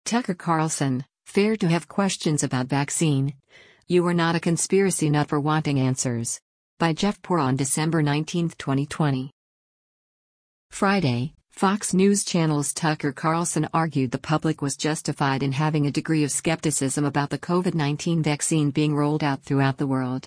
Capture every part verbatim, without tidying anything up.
Tucker Carlson, fair to have questions about vaccine. You are not a conspiracy nut for wanting answers. By Jeff Poor on December nineteenth, twenty twenty. Friday, Fox News Channel's Tucker Carlson argued the public was justified in having a degree of skepticism about the COVID nineteen vaccine being rolled out throughout the world.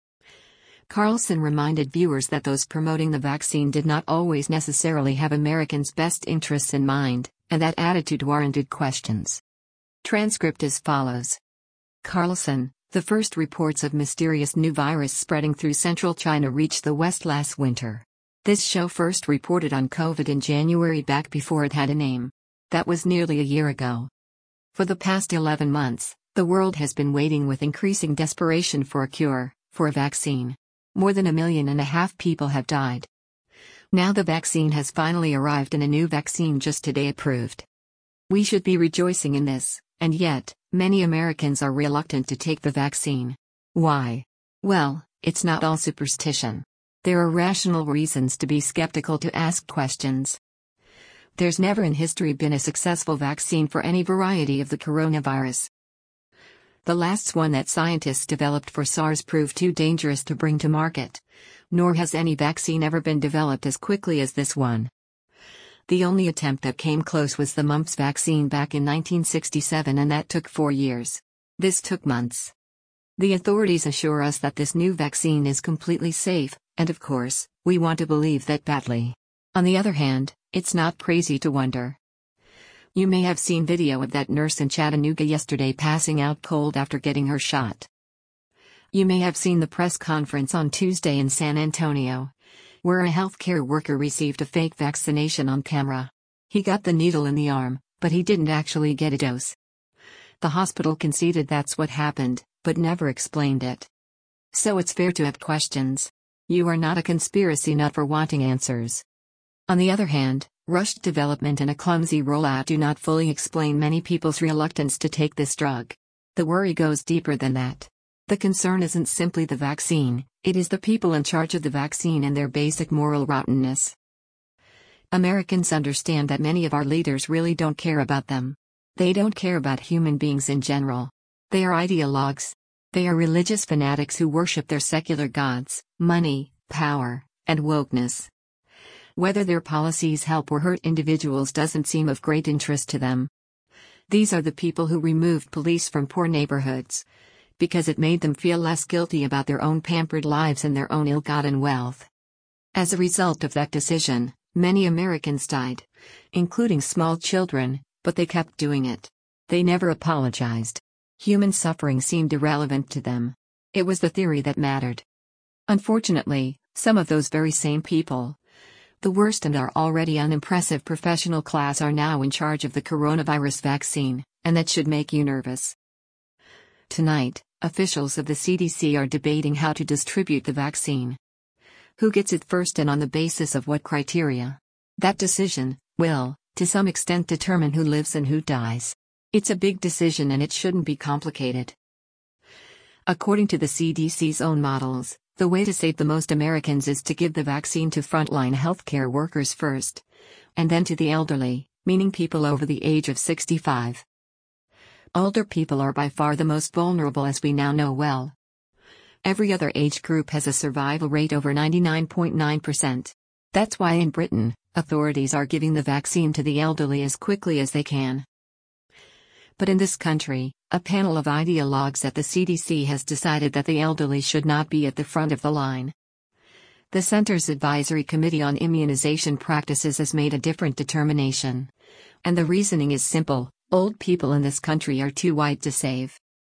Carlson reminded viewers that those promoting the vaccine did not always necessarily have Americans' best interests in mind, and that attitude warranted questions. Transcript as follows. Carlson, the first reports of mysterious new virus spreading through central China reached the West last winter. This show first reported on COVID in January, back before it had a name. That was nearly a year ago. For the past eleven months, the world has been waiting with increasing desperation for a cure, for a vaccine. More than a million and a half people have died. Now the vaccine has finally arrived, and a new vaccine just today approved. We should be rejoicing in this, and yet, many Americans are reluctant to take the vaccine. Why? Well, it's not all superstition. There are rational reasons to be skeptical, to ask questions. There's never in history been a successful vaccine for any variety of the coronavirus. The last one that scientists developed for SARS proved too dangerous to bring to market. Nor has any vaccine ever been developed as quickly as this one. The only attempt that came close was the mumps vaccine back in nineteen sixty-seven, and that took four years. This took months. The authorities assure us that this new vaccine is completely safe, and of course, we want to believe that badly. On the other hand, it's not crazy to wonder. You may have seen video of that nurse in Chattanooga yesterday passing out cold after getting her shot. You may have seen the press conference on Tuesday in San Antonio, where a healthcare worker received a fake vaccination on camera. He got the needle in the arm, but he didn't actually get a dose. The hospital conceded that's what happened, but never explained it. So it's fair to have questions. You are not a conspiracy nut for wanting answers. On the other hand, rushed development and a clumsy rollout do not fully explain many people's reluctance to take this drug. The worry goes deeper than that. The concern isn't simply the vaccine, it is the people in charge of the vaccine and their basic moral rottenness. Americans understand that many of our leaders really don't care about them. They don't care about human beings in general. They are ideologues. They are religious fanatics who worship their secular gods, money, power, and wokeness. Whether their policies help or hurt individuals doesn't seem of great interest to them. These are the people who removed police from poor neighborhoods, because it made them feel less guilty about their own pampered lives and their own ill-gotten wealth. As a result of that decision, many Americans died, including small children, but they kept doing it. They never apologized. Human suffering seemed irrelevant to them. It was the theory that mattered. Unfortunately, some of those very same people, the worst and our already unimpressive professional class, are now in charge of the coronavirus vaccine, and that should make you nervous. Tonight, officials of the C D C are debating how to distribute the vaccine. Who gets it first and on the basis of what criteria? That decision will, to some extent, determine who lives and who dies. It's a big decision and it shouldn't be complicated. According to the C D C's own models, the way to save the most Americans is to give the vaccine to frontline healthcare workers first, and then to the elderly, meaning people over the age of sixty-five. Older people are by far the most vulnerable, as we now know well. Every other age group has a survival rate over ninety-nine point nine percent. That's why in Britain, authorities are giving the vaccine to the elderly as quickly as they can. But in this country, a panel of ideologues at the C D C has decided that the elderly should not be at the front of the line. The Center's Advisory Committee on Immunization Practices has made a different determination. And the reasoning is simple: old people in this country are too white to save.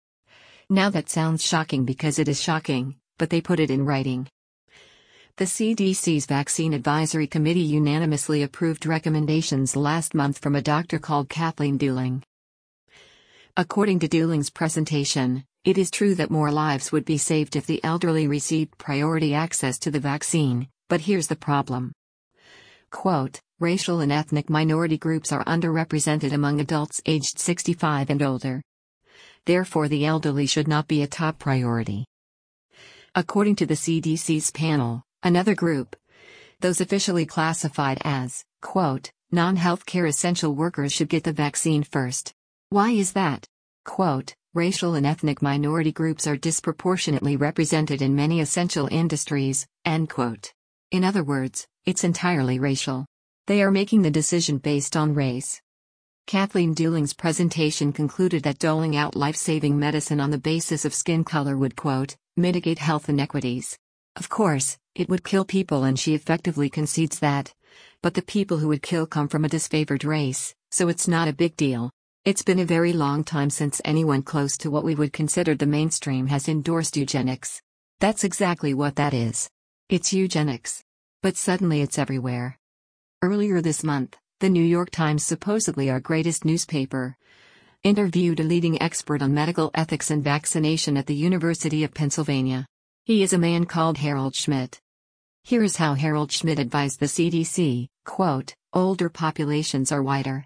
Now that sounds shocking because it is shocking, but they put it in writing. The C D C's Vaccine Advisory Committee unanimously approved recommendations last month from a doctor called Kathleen Dooling. According to Dooling's presentation, it is true that more lives would be saved if the elderly received priority access to the vaccine, but here's the problem. Quote, racial and ethnic minority groups are underrepresented among adults aged sixty-five and older. Therefore, the elderly should not be a top priority. According to the C D C's panel, another group, those officially classified as, quote, non-healthcare essential workers, should get the vaccine first. Why is that? Quote, racial and ethnic minority groups are disproportionately represented in many essential industries, end quote. In other words, it's entirely racial. They are making the decision based on race. Kathleen Dooling's presentation concluded that doling out life-saving medicine on the basis of skin color would, quote, mitigate health inequities. Of course, it would kill people, and she effectively concedes that. But the people who would kill come from a disfavored race, so it's not a big deal. It's been a very long time since anyone close to what we would consider the mainstream has endorsed eugenics. That's exactly what that is. It's eugenics. But suddenly it's everywhere. Earlier this month, the New York Times, supposedly our greatest newspaper, interviewed a leading expert on medical ethics and vaccination at the University of Pennsylvania. He is a man called Harold Schmidt. Here is how Harold Schmidt advised the C D C, quote, older populations are whiter.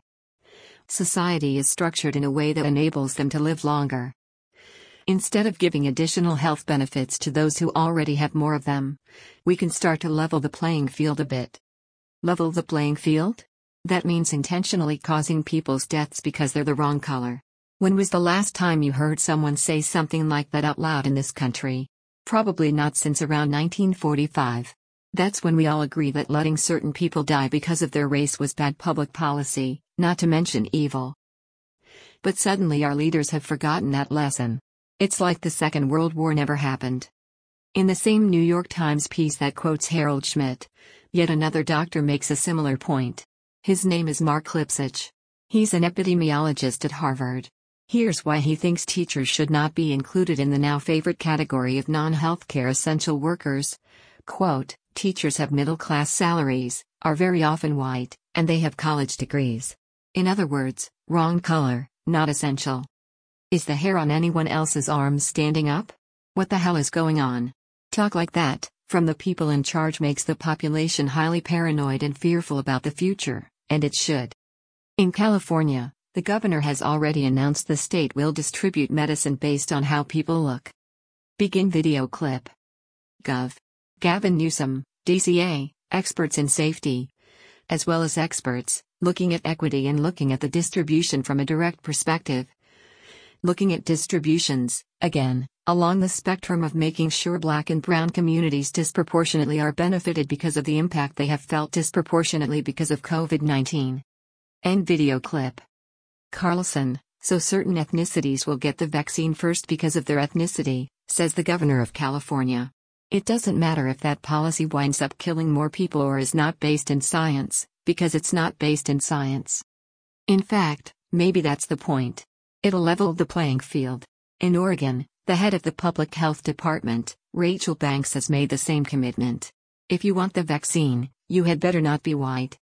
Society is structured in a way that enables them to live longer. Instead of giving additional health benefits to those who already have more of them, we can start to level the playing field a bit. Level the playing field? That means intentionally causing people's deaths because they're the wrong color. When was the last time you heard someone say something like that out loud in this country? Probably not since around nineteen forty-five. That's when we all agree that letting certain people die because of their race was bad public policy, not to mention evil. But suddenly our leaders have forgotten that lesson. It's like the Second World War never happened. In the same New York Times piece that quotes Harold Schmidt, yet another doctor makes a similar point. His name is Mark Lipsitch. He's an epidemiologist at Harvard. Here's why he thinks teachers should not be included in the now favorite category of non-healthcare essential workers. Quote, teachers have middle-class salaries, are very often white, and they have college degrees. In other words, wrong color, not essential. Is the hair on anyone else's arms standing up? What the hell is going on? Talk like that, from the people in charge, makes the population highly paranoid and fearful about the future, and it should. In California, the governor has already announced the state will distribute medicine based on how people look. Begin video clip. Gov. Gavin Newsom, D C A, experts in safety, as well as experts, looking at equity and looking at the distribution from a direct perspective. Looking at distributions, again, along the spectrum of making sure black and brown communities disproportionately are benefited because of the impact they have felt disproportionately because of COVID nineteen. End video clip. Carlson, so certain ethnicities will get the vaccine first because of their ethnicity, says the governor of California. It doesn't matter if that policy winds up killing more people or is not based in science, because it's not based in science. In fact, maybe that's the point. It'll level the playing field. In Oregon, the head of the public health department, Rachel Banks, has made the same commitment. If you want the vaccine, you had better not be white.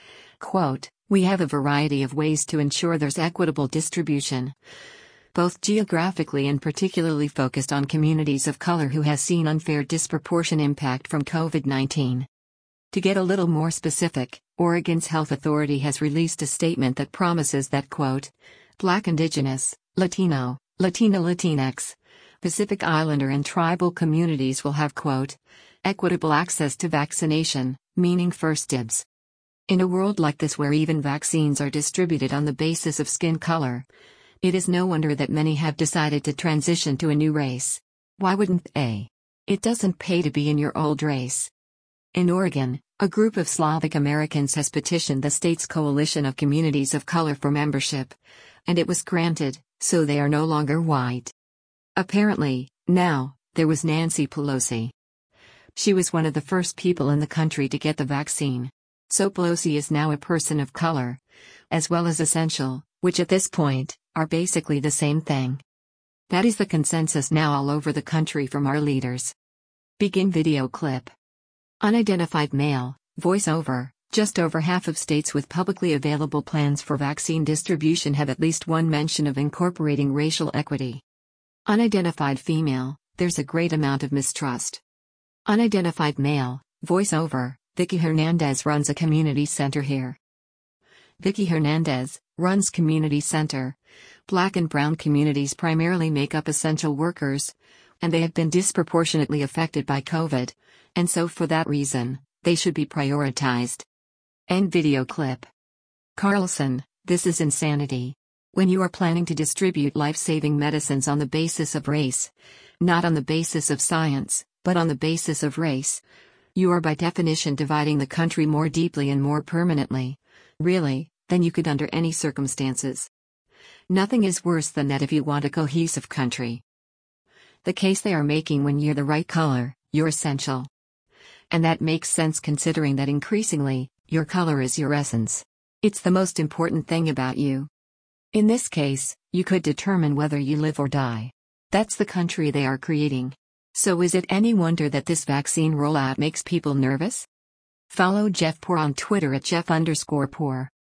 Quote, we have a variety of ways to ensure there's equitable distribution, both geographically and particularly focused on communities of color who has seen unfair disproportion impact from COVID nineteen. To get a little more specific, Oregon's health authority has released a statement that promises that, quote, Black, Indigenous, Latino, Latina, Latinx, Pacific Islander and tribal communities will have, quote, equitable access to vaccination, meaning first dibs. In a world like this where even vaccines are distributed on the basis of skin color, it is no wonder that many have decided to transition to a new race. Why wouldn't they? It doesn't pay to be in your old race. In Oregon, a group of Slavic Americans has petitioned the state's coalition of communities of color for membership, and it was granted, so they are no longer white. Apparently, now, there was Nancy Pelosi. She was one of the first people in the country to get the vaccine. So Pelosi is now a person of color, as well as essential, which at this point, are basically the same thing. That is the consensus now all over the country from our leaders. Begin video clip. Unidentified male, voiceover. Just over half of states with publicly available plans for vaccine distribution have at least one mention of incorporating racial equity. Unidentified female, there's a great amount of mistrust. Unidentified male, voiceover. Vicky Hernandez runs a community center here. Vicky Hernandez runs community center. Black and brown communities primarily make up essential workers, and they have been disproportionately affected by COVID, and so for that reason, they should be prioritized. End video clip. Carlson, this is insanity. When you are planning to distribute life-saving medicines on the basis of race, not on the basis of science, but on the basis of race, you are by definition dividing the country more deeply and more permanently, really, than you could under any circumstances. Nothing is worse than that if you want a cohesive country. The case they are making when you're the right color, you're essential. And that makes sense considering that increasingly, your color is your essence. It's the most important thing about you. In this case, you could determine whether you live or die. That's the country they are creating. So is it any wonder that this vaccine rollout makes people nervous? Follow Jeff Poor on Twitter at Jeff underscore Poor.